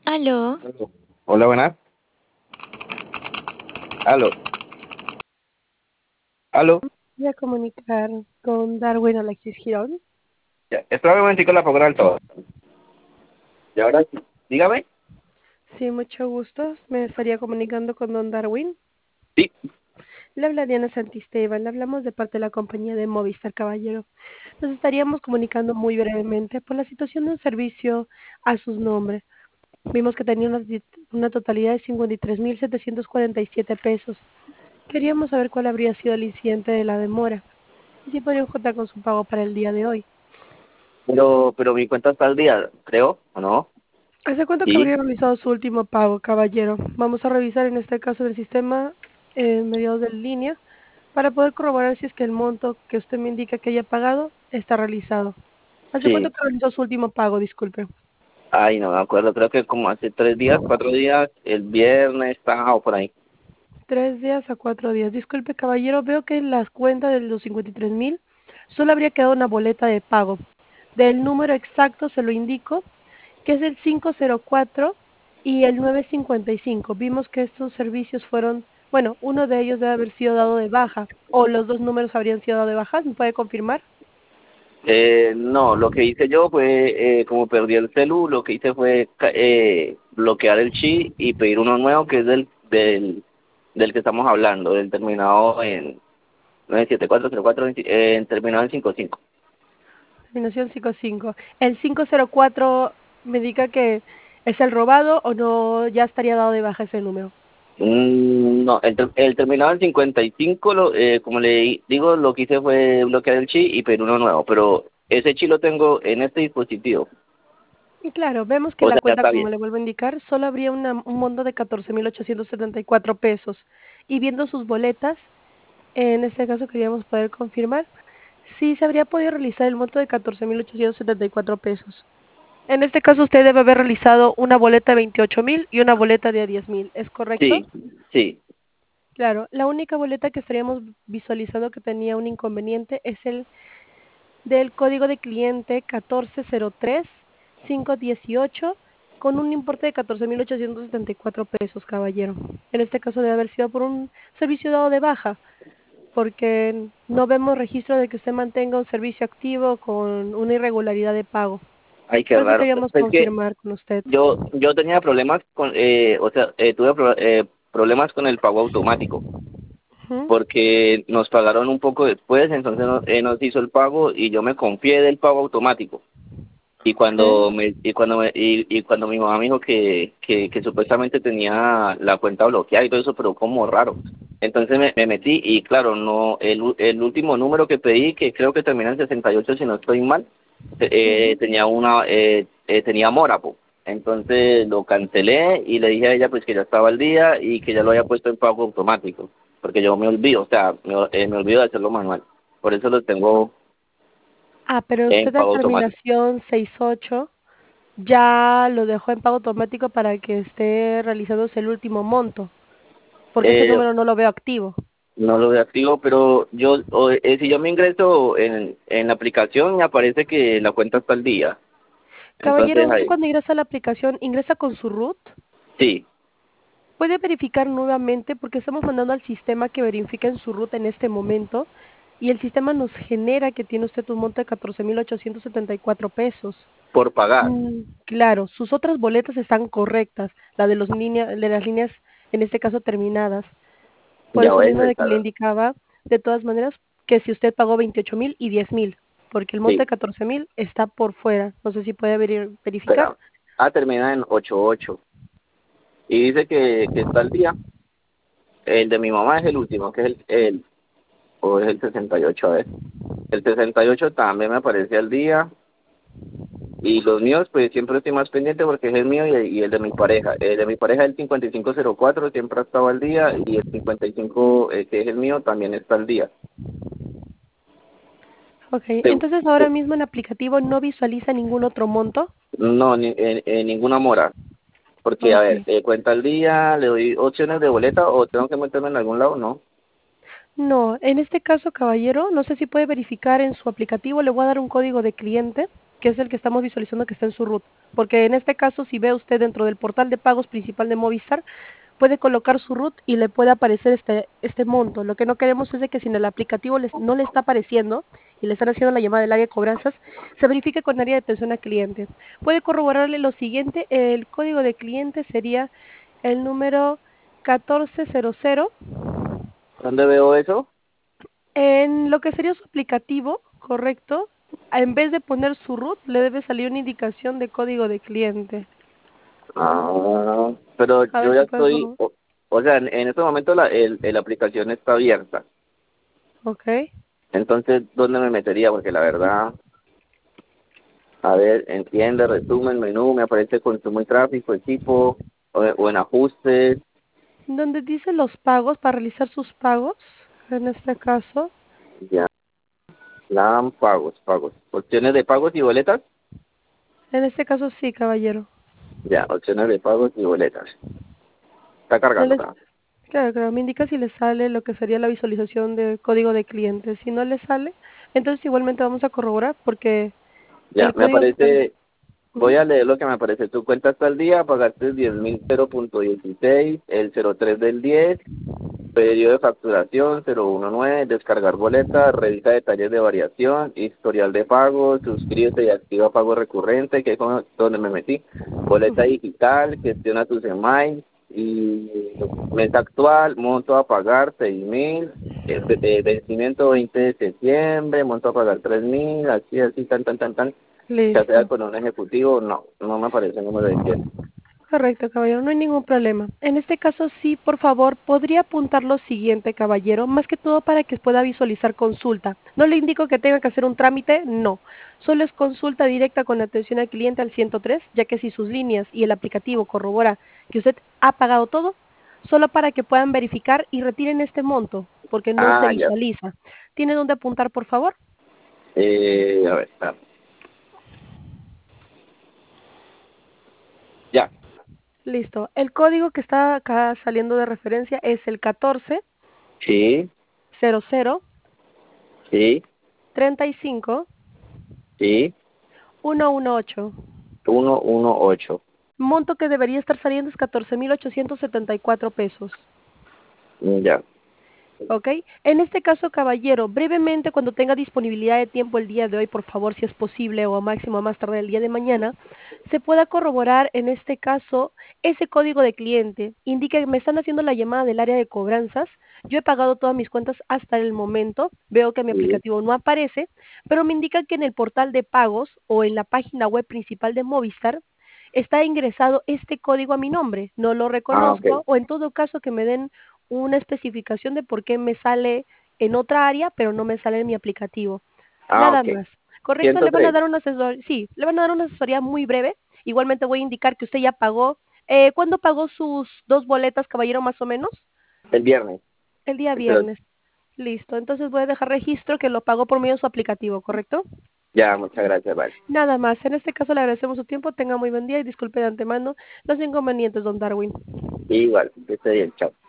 Aló, Hola, buenas. Aló, aló. Voy a comunicar con Darwin Alexis Girón. Ya, espérame un momentico, la pongo en altavoz. Y ahora sí, dígame. Sí, mucho gusto. Me estaría comunicando con don Darwin. Sí, Le habla Diana Santisteban. Le hablamos de parte de la compañía de Movistar Caballero. Nos estaríamos comunicando muy brevemente por la situación de un servicio a sus nombres. Vimos que tenía una totalidad de 53.747 pesos. Queríamos saber cuál habría sido el incidente de la demora y si podrían contar con su pago para el día de hoy. pero mi cuenta está al día, creo, ¿o no? ¿Hace cuánto que Sí. habría realizado su último pago, caballero? Vamos a revisar en este caso el sistema en mediados de línea para poder corroborar si es que el monto que usted me indica que haya pagado está realizado. ¿Hace cuánto Sí. que realizó su último pago? Disculpe. Ay, no me acuerdo, creo que como hace 3 días, 4 días, el viernes, o por ahí. 3 días a 4 días. Disculpe, caballero, veo que en las cuentas de los 53.000 solo habría quedado una boleta de pago. Del número exacto se lo indico, que es el 504 y el 955. Vimos que estos servicios fueron, bueno, uno de ellos debe haber sido dado de baja, o los dos números habrían sido dado de baja, ¿me puede confirmar? No, lo que hice yo fue, como perdí el celu, lo que hice fue bloquear el chi y pedir uno nuevo que es del que estamos hablando, del terminado en 97404, terminado en 55. Terminación 55. El 504 me indica que es el robado o no, ya estaría dado de baja ese número. No, el terminado en 55, como le digo, lo que hice fue bloquear el chi y pedir uno nuevo, pero ese chi lo tengo en este dispositivo, Y claro, vemos que o la sea, ya cuenta, está como bien. le vuelvo a indicar, solo habría un monto de 14.874 pesos. Y viendo sus boletas, en este caso queríamos poder confirmar si se habría podido realizar el monto de 14.874 pesos. En este caso usted debe haber realizado una boleta de 28.000 y una boleta de 10.000, ¿es correcto? Sí, sí. Claro, la única boleta que estaríamos visualizando que tenía un inconveniente es el del código de cliente 1403-518 con un importe de 14.874 pesos, caballero. En este caso debe haber sido por un servicio dado de baja, porque no vemos registro de que usted mantenga un servicio activo con una irregularidad de pago. Ay, qué Por eso raro. queríamos Es que confirmar con usted. yo tenía problemas con, o sea, tuve problemas con el pago automático, Ujú, porque nos pagaron un poco después, entonces nos hizo el pago y yo me confié del pago automático. ok. Y cuando mi mamá me dijo que supuestamente tenía la cuenta bloqueada y todo eso, pero como raro. Entonces me metí y claro, no, el último número que pedí, que creo que termina en 68 si no estoy mal, Ujú. tenía mora, po. Entonces lo cancelé y le dije a ella pues que ya estaba al día y que ya lo había puesto en pago automático, porque yo me olvido, o sea, me olvido de hacerlo manual. Por eso lo tengo Ah, pero en usted en pago automático. terminación 68 ya lo dejó en pago automático para que esté realizándose el último monto, porque ese Eh, número no lo veo activo. No lo deactivo, pero si yo me ingreso en la aplicación, me aparece que la cuenta está al día. Caballero, Entonces usted ahí, cuando ingresa a la aplicación, ingresa con su root. sí, Puede verificar nuevamente porque estamos mandando al sistema que verifique en su ruta en este momento y el sistema nos genera que tiene usted un monto de 14.874 pesos. por pagar. Claro, sus otras boletas están correctas, la de de las líneas en este caso terminadas. Por Ya eso voy a mismo de que le ingresar. indicaba de todas maneras que si usted pagó 28.000 y 10.000, porque el monto de Sí, 14.000 está por fuera. No sé si puede verificar. espera. Termina en 88. Y dice que está al día. El de mi mamá es el último, que es o es el 68, a ver. El 68 también me aparece al día. Y los míos, pues siempre estoy más pendiente porque es el mío y el de mi pareja. El de mi pareja, el 5504, siempre ha estado al día y el 55, que es el mío, también está al día. Ok, Te- entonces ahora te- mismo en el aplicativo no visualiza ningún otro monto. No, en ninguna mora. Porque, a Ok. ver, cuenta al día, le doy opciones de boleta o tengo que meterme en algún lado, ¿no? No, en este caso, caballero, no sé si puede verificar en su aplicativo, le voy a dar un código de cliente. que es el que estamos visualizando que está en su RUT. Porque en este caso, si ve usted dentro del portal de pagos principal de Movistar, puede colocar su RUT y le puede aparecer este monto. Lo que no queremos es de que si en el aplicativo no le está apareciendo y le están haciendo la llamada del área de cobranzas, se verifique con área de atención al cliente. Puede corroborarle lo siguiente, el código de cliente sería el número 1400. ¿Dónde veo eso? En lo que sería su aplicativo, correcto, en vez de poner su root, le debe salir una indicación de código de cliente. Ah, pero A yo ver ya si puedes estoy, corroborar. o sea, en este momento la aplicación está abierta. Ok. Entonces, ¿dónde me metería? Porque la verdad, a ver, entiende, resumen, menú, me aparece consumo y tráfico, equipo, o en ajustes, Donde dice los pagos, para realizar sus pagos, en este caso. ya, plan, pagos. Opciones de pagos y boletas, En este caso sí, caballero. ya, opciones de pagos y boletas. Está No cargando les, acá. claro, claro, me indica si le sale lo que sería la visualización de código de cliente. Si no le sale, entonces igualmente vamos a corroborar porque Ya, el me código que está... aparece, voy Ujú. a leer lo que me aparece. Tu cuenta está al día, pagaste 10.000 0.16, el 03 del 10. Pedido de facturación 019, descargar boleta, revisa detalles de variación, historial de pago, suscríbete y activa pago recurrente, que es donde me metí. Boleta Ujú. digital, gestiona tus emails y mes actual, monto a pagar 6.000, vencimiento 20 de septiembre, monto a pagar 3.000, así, tan. Ya sea Listo. con un ejecutivo, no me aparece el número de cliente. Correcto, caballero, no hay ningún problema. En este caso, sí, por favor, podría apuntar lo siguiente, caballero, más que todo para que pueda visualizar consulta. No le indico que tenga que hacer un trámite, no. Solo es consulta directa con atención al cliente al 103, ya que si sus líneas y el aplicativo corrobora que usted ha pagado todo, solo para que puedan verificar y retiren este monto, porque no se Ah, ya. visualiza. ¿Tiene dónde apuntar, por favor? A ver, ya. Listo. El código que está acá saliendo de referencia es el Sí, 1400 sí, 35 sí. 118. 118. Monto que debería estar saliendo es 14.874 pesos. Ya. ¿Ok? En este caso, caballero, brevemente, cuando tenga disponibilidad de tiempo el día de hoy, por favor, si es posible, o máximo más tarde el día de mañana, se pueda corroborar, en este caso, ese código de cliente. Indique que me están haciendo la llamada del área de cobranzas. Yo he pagado todas mis cuentas hasta el momento. Veo que mi Sí. aplicativo no aparece, pero me indica que en el portal de pagos o en la página web principal de Movistar está ingresado este código a mi nombre. No lo Ah, ok. reconozco, o en todo caso que me den una especificación de por qué me sale en otra área, pero no me sale en mi aplicativo. Ah, Nada ok. más. ¿Correcto? Le van a 103. dar una asesoría, sí, le van a dar una asesoría muy breve. Igualmente voy a indicar que usted ya pagó. ¿Cuándo pagó sus dos boletas, caballero, más o menos? El viernes. El día Pero viernes. Listo. Entonces voy a dejar registro que lo pagó por medio de su aplicativo, ¿correcto? ya, muchas gracias, vale. Nada más. En este caso le agradecemos su tiempo. Tenga muy buen día y disculpe de antemano los inconvenientes, don Darwin. Igual, que esté bien, chao.